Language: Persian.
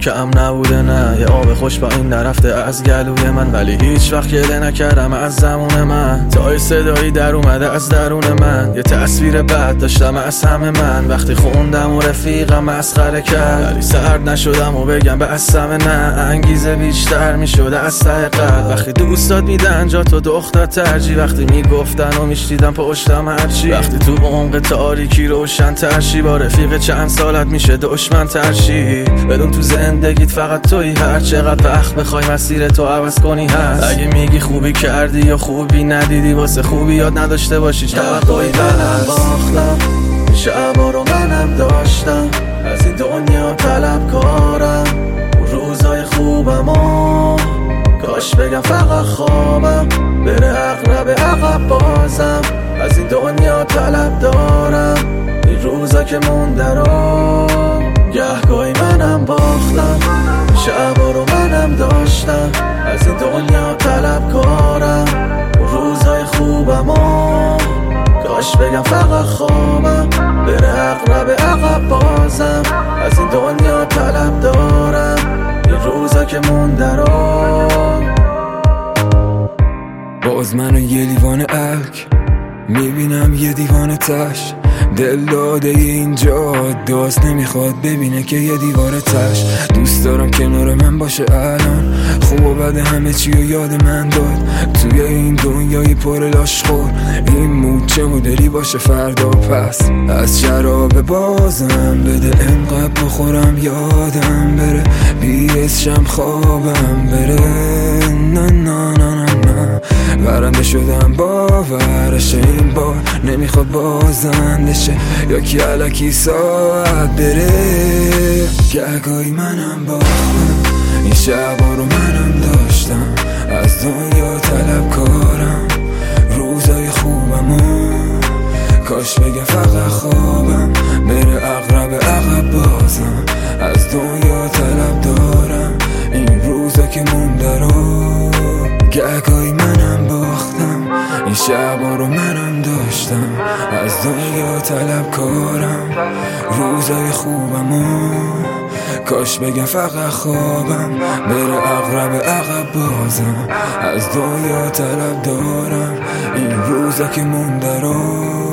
کم نبوده نه، یه آب خوش با این نرفته از گلوی من، ولی هیچ وقت گله نکردم از زمان من. تا صدایی در اومده از درون من، یه تصویر بد داشتم از همه من. وقتی خوندم و رفیقم مسخره کرد، ولی سرد نشدم و بگم بستم نه، انگیزه بیشتر میشده از ته قلب. وقتی دوستات میدن جا تو دختر ترجی، وقتی میگفتن و میشنیدم پشتم هرچی، وقتی تو عمق تاریکی روشن ترشی، با رفیق چند سالت میشه دشمن ترشی. بدون تو زندگیت فقط تویی، هر چقدر وقت بخوای مسیر تو عوض کنی هست. اگه میگی خوبی کردی یا خوبی ندیدی، واسه خوبی یاد نداشته باشی توقعی بلد. باختم شبا رو منم داشتم، از این دنیا طلبکارم، روزای خوبم و کاش بگم فقط خوابم بره عقرب عقب بازم. از این دنیا طلب دارم این روزا که مونده رو، گهگاهی منم باختم شبا رو منم داشتم، از این دنیا طلبکارم، روزای خوبم و کاش بگم فقط خوابم بره عقرب عقب بازم. از این دنیا طلب دارم این روزا که مونده رو. باز منو یه لیوان الک میبینم، یه دیوانه تش دل داده اینجا داست نمیخواد ببینه که یه دیواره تش. دوست دارم کنار من باشه الان، خوب و بد همه چی رو یاد من داد. توی این دنیای پر لاشخور این مود چه مدلی باشه فردا، پس از شراب بازم بده انقدر بخورم یادم بره، بیشم خوابم بره. نه نه نه نه برنده شدم باورش این بار نمیخواد بازنده شه، یا کی علکی ساعت بره. گهگاهی منم باختم این شبا رو منم داشتم، از دنیا طلبکارم، روزای خوبم و کاش بگم فقط خوابم بره عقرب عقب بازم. از دنیا طلب دارم این روزا که مونده رو. گهگاهی منم باختم این شبا رو منم داشتم، از دنیا طلبکارم، روزای خوبم و کاش بگم فقط خوابم بره عقرب عقب بازم. از دنیا طلب دارم این روزا که مونده رو.